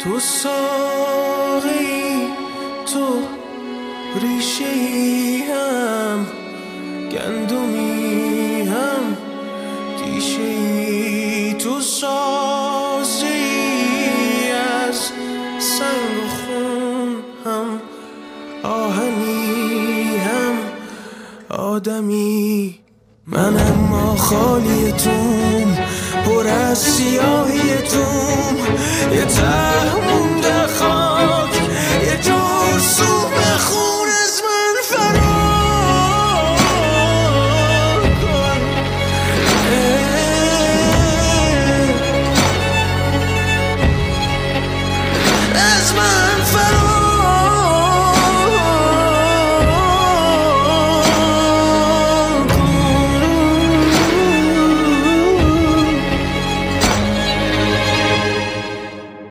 تو ساقی، تو ریشه‌ای هم گندمی هم تیشه‌ای، تو سازی از سنگ و خون هم آهنی هم آدمی. من اما خالی توم، پر از سیاهی توم، یه ته مونده خاک، یه جور